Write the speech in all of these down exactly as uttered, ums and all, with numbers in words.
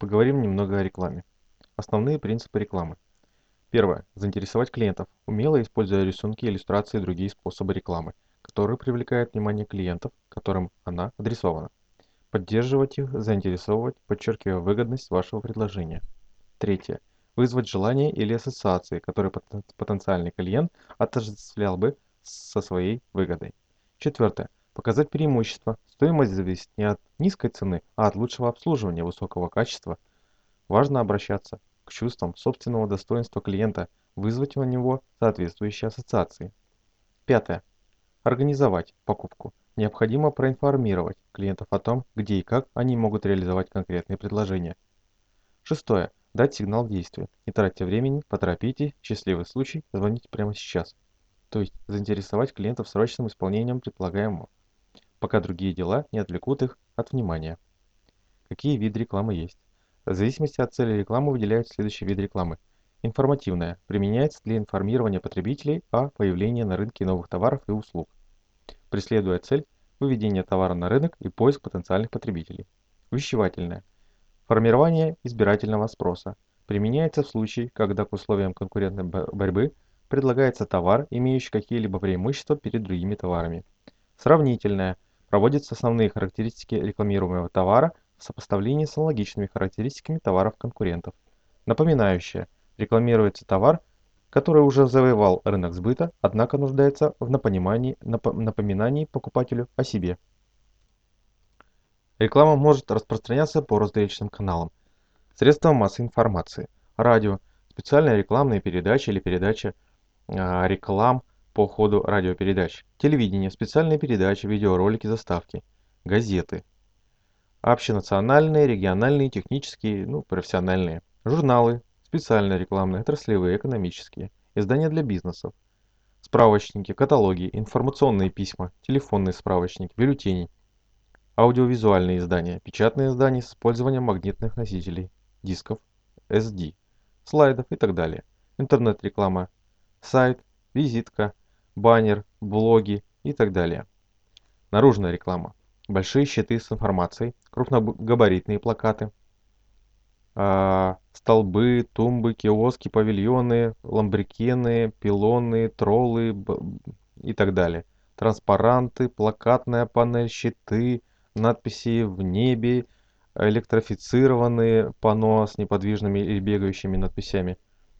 Поговорим немного о рекламе. Основные принципы рекламы. Первое. Заинтересовать клиентов, умело используя рисунки, иллюстрации и другие способы рекламы, которые привлекают внимание клиентов, которым она адресована. Поддерживать их, заинтересовывать, подчеркивая выгодность вашего предложения. Третье. Вызвать желание или ассоциации, которые потен- потенциальный клиент отождествлял бы со своей выгодой. Четвертое. Показать преимущества. Стоимость зависит не от низкой цены, а от лучшего обслуживания, высокого качества. Важно обращаться к чувствам собственного достоинства клиента, вызвать у него соответствующие ассоциации. Пятое. Организовать покупку. Необходимо проинформировать клиентов о том, где и как они могут реализовать конкретные предложения. Шестое. Дать сигнал действия. Не тратьте времени, поторопитесь, счастливый случай, звоните прямо сейчас. То есть заинтересовать клиентов срочным исполнением предполагаемого, пока другие дела не отвлекут их от внимания. Какие виды рекламы есть? В зависимости от цели рекламы выделяют следующий вид рекламы. Информативная. Применяется для информирования потребителей о появлении на рынке новых товаров и услуг, преследуя цель выведения товара на рынок и поиск потенциальных потребителей. Увещевательная. Формирование избирательного спроса. Применяется в случае, когда к условиям конкурентной бо- борьбы предлагается товар, имеющий какие-либо преимущества перед другими товарами. Сравнительная. Проводятся основные характеристики рекламируемого товара в сопоставлении с аналогичными характеристиками товаров конкурентов. Напоминающая. Рекламируется товар, который уже завоевал рынок сбыта, однако нуждается в напоминании, напо- напоминании покупателю о себе. Реклама может распространяться по различным каналам. Средства массовой информации. Радио. Специальные рекламные передачи или передача а, реклам по ходу радиопередач. Телевидение. Специальные передачи, видеоролики, заставки. Газеты. Общенациональные, региональные, технические, ну, профессиональные. Журналы. Специальные рекламные, отраслевые, экономические. Издания для бизнесов. Справочники, каталоги, информационные письма, телефонные справочники, бюллетени. Аудиовизуальные издания. Печатные издания с использованием магнитных носителей, дисков, эс ди, слайдов и так далее. Интернет-реклама. Сайт, визитка, баннер, блоги и так далее. Наружная реклама. Большие щиты с информацией, крупногабаритные плакаты, а, столбы, тумбы, киоски, павильоны, ламбрикены, пилоны, троллы б- и так далее. Транспаранты, плакатная панель, щиты, надписи в небе, электрифицированные панно с неподвижными или бегающими надписями,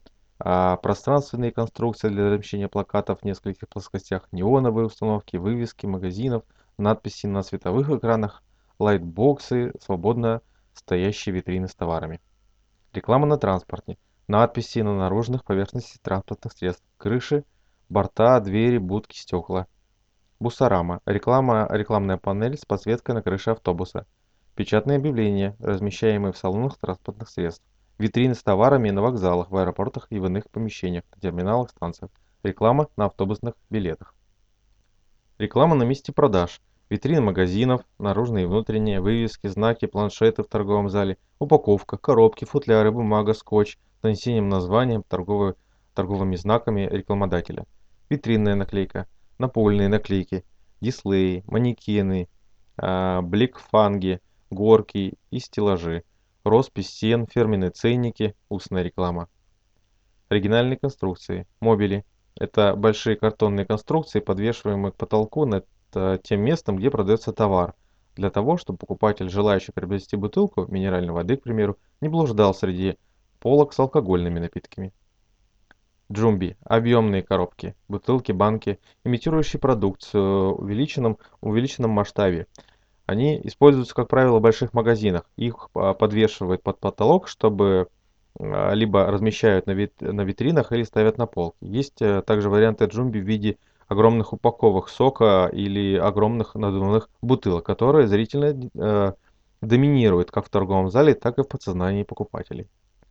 а, пространственные конструкции для размещения плакатов в нескольких плоскостях, неоновые установки, вывески магазинов, надписи на световых экранах, лайтбоксы, свободно стоящие витрины с товарами. Реклама на транспорте. Надписи на наружных поверхностях транспортных средств. Крыши, борта, двери, будки, стекла. Бусарама. Реклама, рекламная панель с подсветкой на крыше автобуса. Печатные объявления, размещаемые в салонах транспортных средств. Витрины с товарами на вокзалах, в аэропортах и в иных помещениях, на терминалах, станциях. Реклама на автобусных билетах. Реклама на месте продаж. Витрины магазинов, наружные и внутренние, вывески, знаки, планшеты в торговом зале, упаковка, коробки, футляры, бумага, скотч с нанесением названием, торговой, торговыми знаками рекламодателя. Витринная наклейка, напольные наклейки, дисплеи, манекены, а, бликфанги, горки и стеллажи, роспись стен, фирменные ценники, устная реклама. Оригинальные конструкции. Мобили. Это большие картонные конструкции, подвешиваемые к потолку над э, тем местом, где продается товар, для того, чтобы покупатель, желающий приобрести бутылку минеральной воды, к примеру, не блуждал среди полок с алкогольными напитками. Джумби. Объемные коробки, бутылки, банки, имитирующие продукцию в увеличенном, увеличенном масштабе. Они используются, как правило, в больших магазинах. Их а, подвешивают под потолок, чтобы а, либо размещают на, вит- на витринах или ставят на полки. Есть э, также варианты джумби в виде огромных упаковок сока или огромных надувных бутылок, которые зрительно э, доминируют как в торговом зале, так и в подсознании покупателей.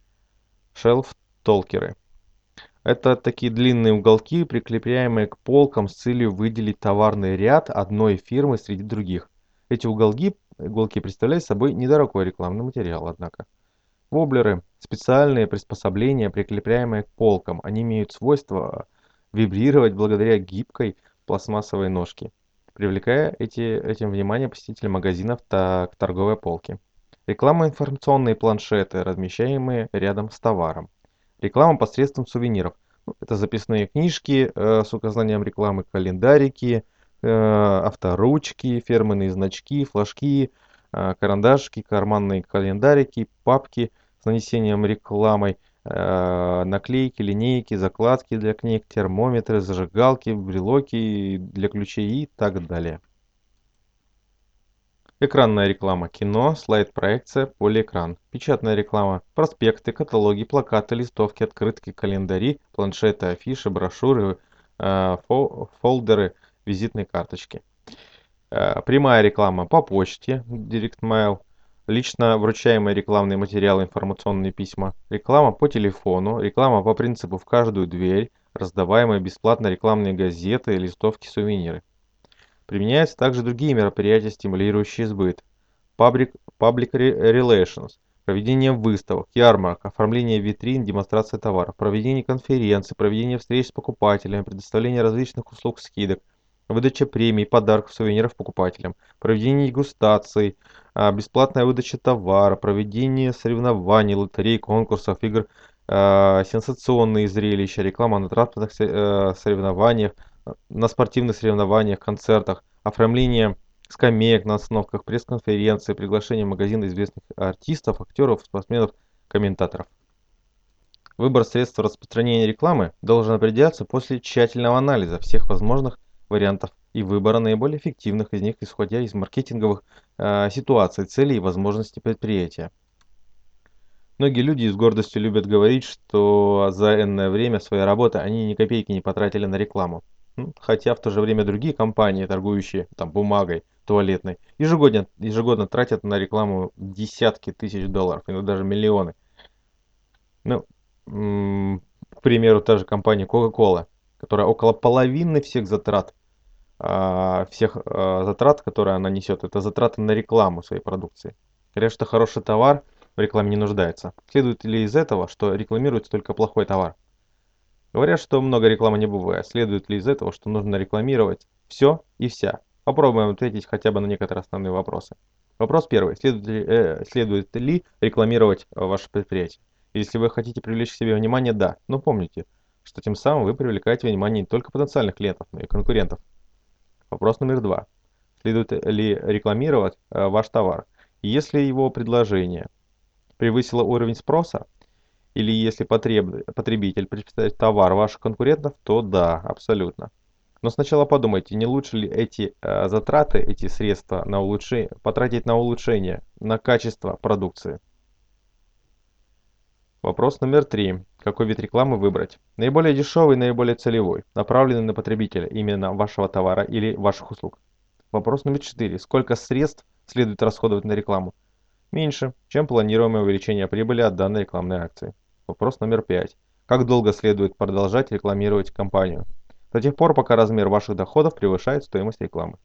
Шелф-толкеры. Это такие длинные уголки, прикрепляемые к полкам с целью выделить товарный ряд одной фирмы среди других. Эти уголки, иголки представляют собой недорогой рекламный материал, однако. Воблеры — специальные приспособления, прикрепляемые к полкам. Они имеют свойство вибрировать благодаря гибкой пластмассовой ножке, привлекая эти, этим внимание посетителей магазинов та- к торговой полке. Реклама информационные планшеты, размещаемые рядом с товаром. Реклама посредством сувениров. Ну, это записные книжки э, с указанием рекламы, календарики, э, авторучки, фирменные значки, флажки, э, карандашки, карманные календарики, папки с нанесением рекламой, э, наклейки, линейки, закладки для книг, термометры, зажигалки, брелоки для ключей и так далее. Экранная реклама, кино, слайд-проекция, полиэкран. Печатная реклама, проспекты, каталоги, плакаты, листовки, открытки, календари, планшеты, афиши, брошюры, э, фо- фолдеры, визитные карточки. Э, Прямая реклама по почте, Direct Mail, лично вручаемые рекламные материалы, информационные письма, реклама по телефону, реклама по принципу в каждую дверь, раздаваемые бесплатно рекламные газеты, листовки, сувениры. Применяются также другие мероприятия, стимулирующие сбыт. Public, Public Relations, проведение выставок, ярмарок, оформление витрин, демонстрация товаров, проведение конференций, проведение встреч с покупателями, предоставление различных услуг скидок, выдача премий, подарков, сувениров покупателям, проведение дегустаций, а, бесплатная выдача товара, проведение соревнований, лотерей, конкурсов, игр, а, сенсационные зрелища, реклама на транспортных се- э, соревнованиях, на спортивных соревнованиях, концертах, оформление скамеек на остановках, пресс-конференции, приглашение в магазин известных артистов, актеров, спортсменов, комментаторов. Выбор средств распространения рекламы должен определяться после тщательного анализа всех возможных вариантов и выбора наиболее эффективных из них, исходя из маркетинговых э, ситуаций, целей и возможностей предприятия. Многие люди с гордостью любят говорить, что за энное время своей работы они ни копейки не потратили на рекламу. М, Хотя в то же время другие компании, торгующие там, бумагой туалетной, ежегодно, ежегодно тратят на рекламу десятки тысяч долларов, иногда даже миллионы. Ну, м, к примеру, та же компания Coca-Cola, которая около половины всех затрат, а, всех а, затрат, которые она несет, это затраты на рекламу своей продукции. Говорят, что хороший товар в рекламе не нуждается. Следует ли из этого, что рекламируется только плохой товар? Говорят, что много рекламы не бывает. Следует ли из этого, что нужно рекламировать все и вся? Попробуем ответить хотя бы на некоторые основные вопросы. Вопрос первый. Следует ли, э, следует ли рекламировать э, ваше предприятие? Если вы хотите привлечь к себе внимание, да. Но помните, что тем самым вы привлекаете внимание не только потенциальных клиентов, но и конкурентов. Вопрос номер два. Следует ли рекламировать э, ваш товар? Если его предложение превысило уровень спроса, или если потреб- потребитель предпочитает товар ваших конкурентов, то да, абсолютно. Но сначала подумайте, не лучше ли эти э, затраты, эти средства на улучшение, потратить на улучшение, на качество продукции. Вопрос номер три. Какой вид рекламы выбрать? Наиболее дешевый, наиболее целевой, направленный на потребителя, именно вашего товара или ваших услуг. Вопрос номер четыре. Сколько средств следует расходовать на рекламу? Меньше, чем планируемое увеличение прибыли от данной рекламной акции. Вопрос номер пять. Как долго следует продолжать рекламировать компанию? До тех пор, пока размер ваших доходов превышает стоимость рекламы.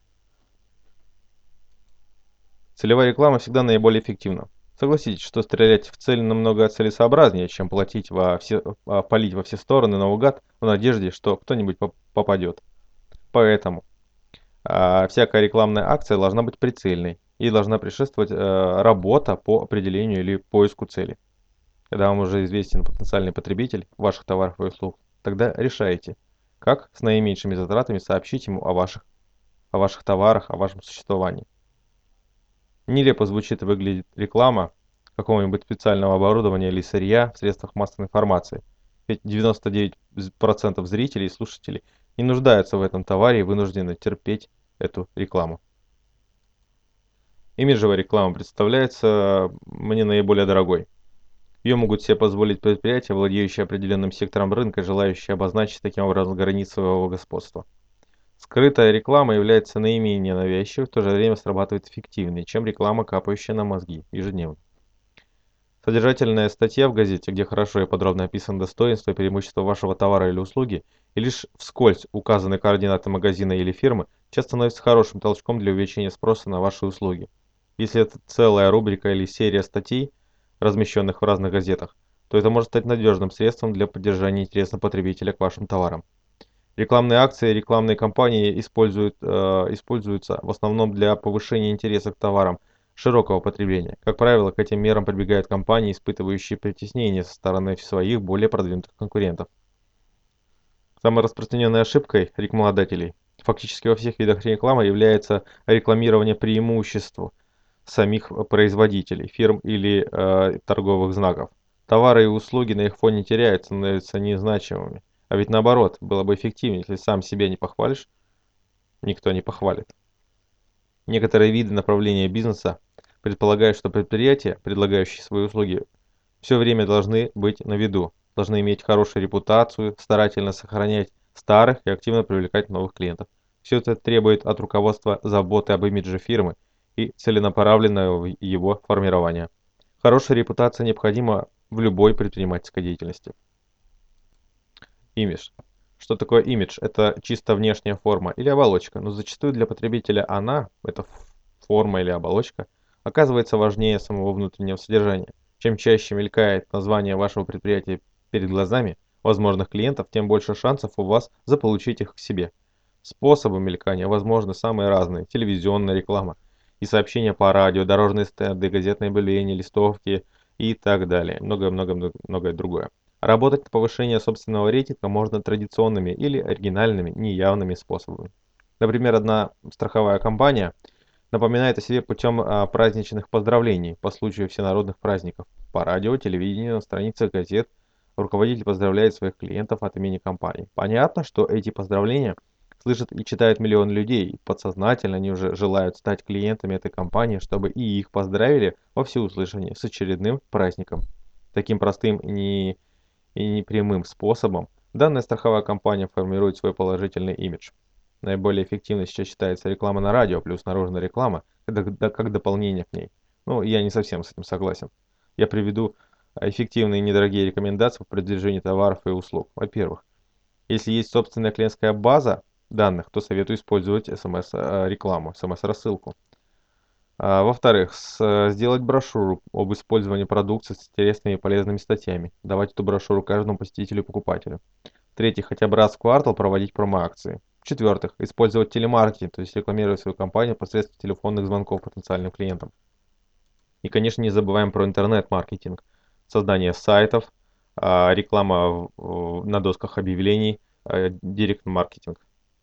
Целевая реклама всегда наиболее эффективна. Согласитесь, что стрелять в цель намного целесообразнее, чем платить во все, а, палить во все стороны наугад в надежде, что кто-нибудь поп- попадет. Поэтому а, всякая рекламная акция должна быть прицельной и должна предшествовать э, работа по определению или поиску цели. Когда вам уже известен потенциальный потребитель ваших товаров и услуг, тогда решаете, как с наименьшими затратами сообщить ему о ваших, о ваших товарах, о вашем существовании. Нелепо звучит и выглядит реклама какого-нибудь специального оборудования или сырья в средствах массовой информации. Ведь девяносто девять процентов зрителей и слушателей не нуждаются в этом товаре и вынуждены терпеть эту рекламу. Имиджевая реклама представляется мне наиболее дорогой. Ее могут себе позволить предприятия, владеющие определенным сектором рынка, желающие обозначить таким образом границы своего господства. Скрытая реклама является наименее навязчивой, в то же время срабатывает эффективнее, чем реклама, капающая на мозги ежедневно. Содержательная статья в газете, где хорошо и подробно описаны достоинства и преимущества вашего товара или услуги, и лишь вскользь указаны координаты магазина или фирмы, часто становится хорошим толчком для увеличения спроса на ваши услуги. Если это целая рубрика или серия статей, размещенных в разных газетах, то это может стать надежным средством для поддержания интереса потребителя к вашим товарам. Рекламные акции и рекламные кампании используют, э, используются в основном для повышения интереса к товарам, широкого потребления. Как правило, к этим мерам прибегают компании, испытывающие притеснение со стороны своих более продвинутых конкурентов. Самой распространенной ошибкой рекламодателей фактически во всех видах рекламы является рекламирование преимуществ самих производителей, фирм или э, торговых знаков. Товары и услуги на их фоне теряются, становятся незначимыми. А ведь наоборот, было бы эффективнее, если сам себя не похвалишь, никто не похвалит. Некоторые виды направления бизнеса предполагают, что предприятия, предлагающие свои услуги, все время должны быть на виду, должны иметь хорошую репутацию, старательно сохранять старых и активно привлекать новых клиентов. Все это требует от руководства заботы об имидже фирмы и целенаправленного его формирования. Хорошая репутация необходима в любой предпринимательской деятельности. Имидж. Что такое имидж? Это чисто внешняя форма или оболочка, но зачастую для потребителя она, эта форма или оболочка, оказывается важнее самого внутреннего содержания. Чем чаще мелькает название вашего предприятия перед глазами возможных клиентов, тем больше шансов у вас заполучить их к себе. Способы мелькания возможны самые разные: телевизионная реклама и сообщения по радио, дорожные стенды, газетные объявления, листовки и так далее. Многое-многое другое. Работать на повышение собственного рейтинга можно традиционными или оригинальными, неявными способами. Например, одна страховая компания напоминает о себе путем а, праздничных поздравлений по случаю всенародных праздников. По радио, телевидению, на страницах газет руководитель поздравляет своих клиентов от имени компании. Понятно, что эти поздравления слышат и читают миллионы людей, и подсознательно они уже желают стать клиентами этой компании, чтобы и их поздравили во всеуслышание с очередным праздником. Таким простым и не и непрямым способом данная страховая компания формирует свой положительный имидж. Наиболее эффективной сейчас считается реклама на радио плюс наружная реклама, как, как дополнение к ней. Ну, я не совсем с этим согласен. Я приведу эффективные и недорогие рекомендации по продвижению товаров и услуг. Во-первых, если есть собственная клиентская база данных, то советую использовать смс-рекламу, смс-рассылку. А, Во-вторых, с- сделать брошюру об использовании продукции с интересными и полезными статьями. Давать эту брошюру каждому посетителю и покупателю. В-третьих, хотя бы раз в квартал проводить промо-акции. В-четвертых, использовать телемаркетинг, то есть рекламировать свою компанию посредством телефонных звонков потенциальным клиентам. И, конечно, не забываем про интернет-маркетинг. Создание сайтов, а, реклама в- в- на досках объявлений, а, директ-маркетинг.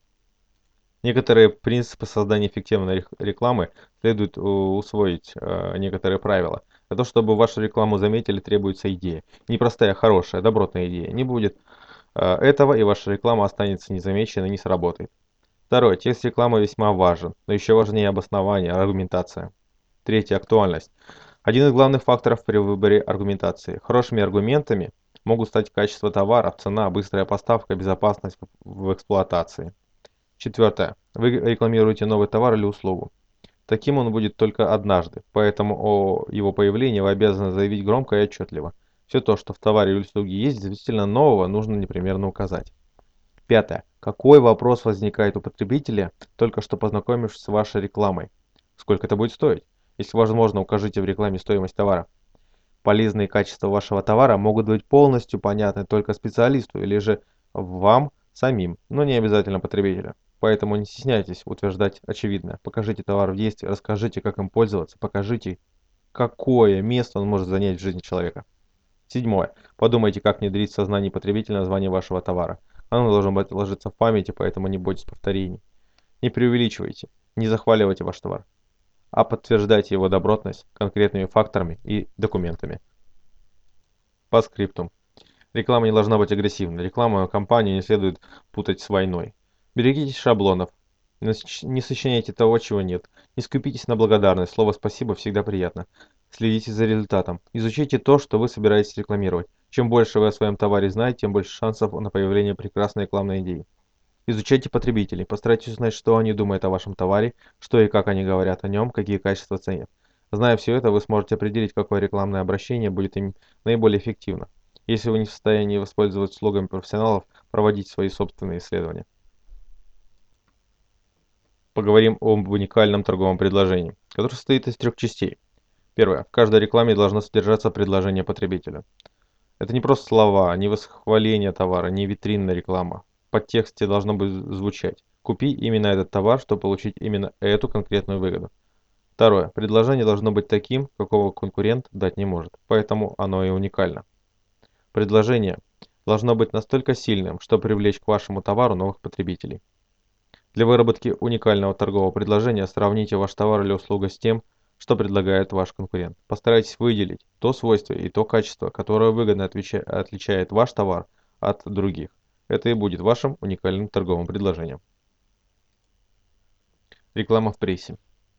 Некоторые принципы создания эффективной рекламы следует э, усвоить э, некоторые правила. Для того, чтобы вашу рекламу заметили, требуется идея. Не простая, хорошая, добротная идея. Не будет э, этого, и ваша реклама останется незамеченной и не сработает. Второе. Текст рекламы весьма важен, но еще важнее обоснование, аргументация. Третье. Актуальность. Один из главных факторов при выборе аргументации. Хорошими аргументами могут стать качество товара, цена, быстрая поставка, безопасность в эксплуатации. Четвертое. Вы рекламируете новый товар или услугу. Таким он будет только однажды, поэтому о его появлении вы обязаны заявить громко и отчетливо. Все то, что в товаре или услуге есть, действительно нового, нужно непременно указать. Пятое. Какой вопрос возникает у потребителя, только что познакомившись с вашей рекламой? Сколько это будет стоить? Если возможно, укажите в рекламе стоимость товара. Полезные качества вашего товара могут быть полностью понятны только специалисту или же вам самим, но не обязательно потребителю. Поэтому не стесняйтесь утверждать очевидное. Покажите товар в действии, расскажите, как им пользоваться, покажите, какое место он может занять в жизни человека. Седьмое. Подумайте, как внедрить в сознание потребителя название вашего товара. Оно должно быть ложиться в памяти, поэтому не бойтесь повторений. Не преувеличивайте, не захваливайте ваш товар, а подтверждайте его добротность конкретными факторами и документами. По скриптум. Реклама не должна быть агрессивной. Рекламу кампании не следует путать с войной. Берегитесь шаблонов. Не сочиняйте того, чего нет. Не скупитесь на благодарность. Слово «спасибо» всегда приятно. Следите за результатом. Изучите то, что вы собираетесь рекламировать. Чем больше вы о своем товаре знаете, тем больше шансов на появление прекрасной рекламной идеи. Изучайте потребителей. Постарайтесь узнать, что они думают о вашем товаре, что и как они говорят о нем, какие качества ценят. Зная все это, вы сможете определить, какое рекламное обращение будет им наиболее эффективно. Если вы не в состоянии воспользоваться услугами профессионалов, проводите свои собственные исследования. Поговорим об уникальном торговом предложении, которое состоит из трех частей. Первое. В каждой рекламе должно содержаться предложение потребителя. Это не просто слова, не восхваление товара, не витринная реклама. В подтексте должно быть звучать: «Купи именно этот товар, чтобы получить именно эту конкретную выгоду». Второе. Предложение должно быть таким, какого конкурент дать не может, поэтому оно и уникально. Предложение должно быть настолько сильным, чтобы привлечь к вашему товару новых потребителей. Для выработки уникального торгового предложения сравните ваш товар или услугу с тем, что предлагает ваш конкурент. Постарайтесь выделить то свойство и то качество, которое выгодно отвеча- отличает ваш товар от других. Это и будет вашим уникальным торговым предложением. Реклама в прессе.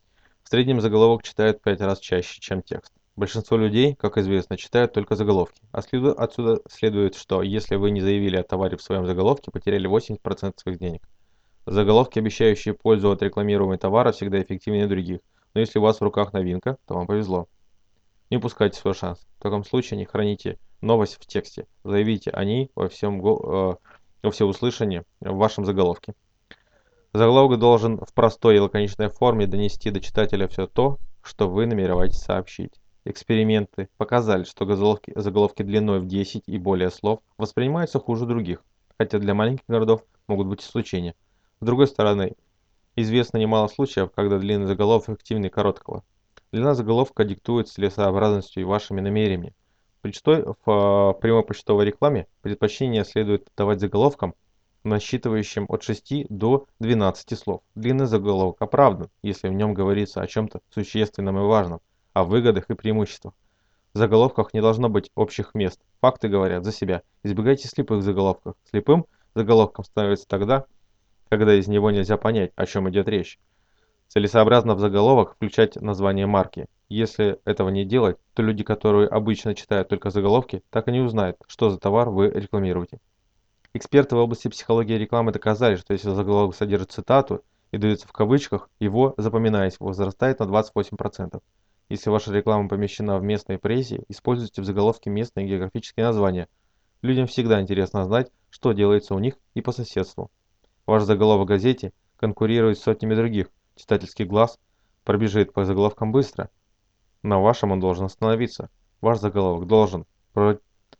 В среднем заголовок читают в пять раз чаще, чем текст. Большинство людей, как известно, читают только заголовки. А следу- отсюда следует, что если вы не заявили о товаре в своем заголовке, потеряли восемьдесят процентов своих денег. Заголовки, обещающие пользу от рекламируемого товара, всегда эффективнее других. Но если у вас в руках новинка, то вам повезло. Не упускайте свой шанс. В таком случае не храните новость в тексте. Заявите о ней во всем го- э, во всеуслышание в вашем заголовке. Заголовок должен в простой и лаконичной форме донести до читателя все то, что вы намереваетесь сообщить. Эксперименты показали, что заголовки, заголовки длиной в десять и более слов воспринимаются хуже других, хотя для маленьких городов могут быть исключения. С другой стороны, известно немало случаев, когда длинный заголовок эффективнее короткого. Длина заголовка диктует целесообразностью и вашими намерениями. При, чтой- в э, прямой почтовой рекламе предпочтение следует давать заголовкам, насчитывающим от шести до двенадцати слов. Длинный заголовок оправдан, если в нем говорится о чем-то существенном и важном, о выгодах и преимуществах. В заголовках не должно быть общих мест. Факты говорят за себя. Избегайте слепых заголовков. Слепым заголовком становится тогда, когда из него нельзя понять, о чем идет речь. Целесообразно в заголовок включать название марки. Если этого не делать, то люди, которые обычно читают только заголовки, так и не узнают, что за товар вы рекламируете. Эксперты в области психологии рекламы доказали, что если заголовок содержит цитату и дается в кавычках, его запоминаемость возрастает на двадцать восемь процентов. Если ваша реклама помещена в местной прессе, используйте в заголовке местные географические названия. Людям всегда интересно знать, что делается у них и по соседству. Ваш заголовок в газете конкурирует с сотнями других. Читательский глаз пробежит по заголовкам быстро. На вашем он должен остановиться. Ваш заголовок должен про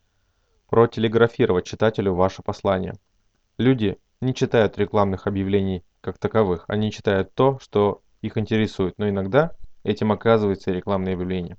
протелеграфировать читателю ваше послание. Люди не читают рекламных объявлений как таковых. Они читают то, что их интересует, но иногда этим оказывается и рекламное объявление.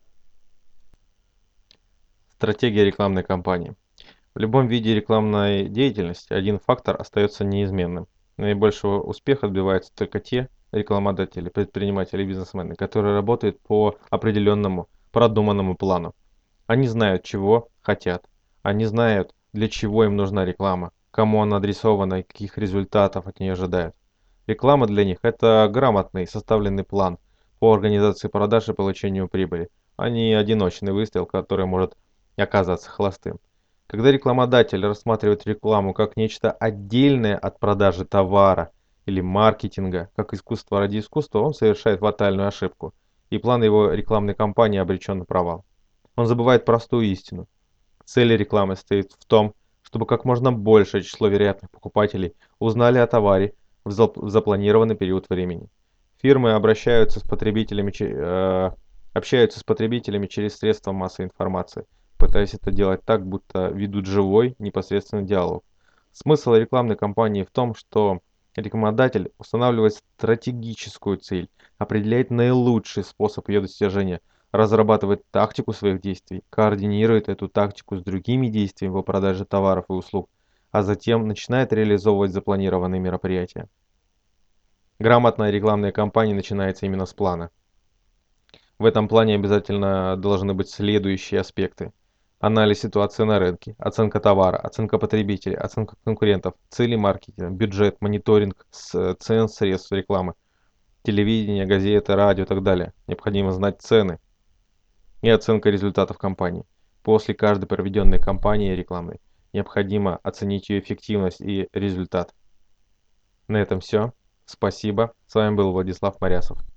Стратегия рекламной кампании. В любом виде рекламной деятельности один фактор остается неизменным. Наибольшего успеха добиваются только те рекламодатели, предприниматели и бизнесмены, которые работают по определенному, продуманному плану. Они знают, чего хотят. Они знают, для чего им нужна реклама, кому она адресована и каких результатов от нее ожидают. Реклама для них – это грамотный, составленный план по организации продаж и получению прибыли, а не одиночный выстрел, который может оказаться холостым. Когда рекламодатель рассматривает рекламу как нечто отдельное от продажи товара или маркетинга, как искусство ради искусства, он совершает фатальную ошибку, и план его рекламной кампании обречен на провал. Он забывает простую истину. Цель рекламы стоит в том, чтобы как можно большее число вероятных покупателей узнали о товаре в зап- в запланированный период времени. Фирмы обращаются с потребителями, че- э, общаются с потребителями через средства массовой информации, пытаясь это делать так, будто ведут живой, непосредственный диалог. Смысл рекламной кампании в том, что рекламодатель устанавливает стратегическую цель, определяет наилучший способ ее достижения, разрабатывает тактику своих действий, координирует эту тактику с другими действиями по продаже товаров и услуг, а затем начинает реализовывать запланированные мероприятия. Грамотная рекламная кампания начинается именно с плана. В этом плане обязательно должны быть следующие аспекты. Анализ ситуации на рынке, оценка товара, оценка потребителей, оценка конкурентов, цели маркетинга, бюджет, мониторинг с- цен средств рекламы, телевидение, газеты, радио и так далее. Необходимо знать цены и оценка результатов кампании. После каждой проведенной кампании рекламной необходимо оценить ее эффективность и результат. На этом все. Спасибо. С вами был Владислав Морясов.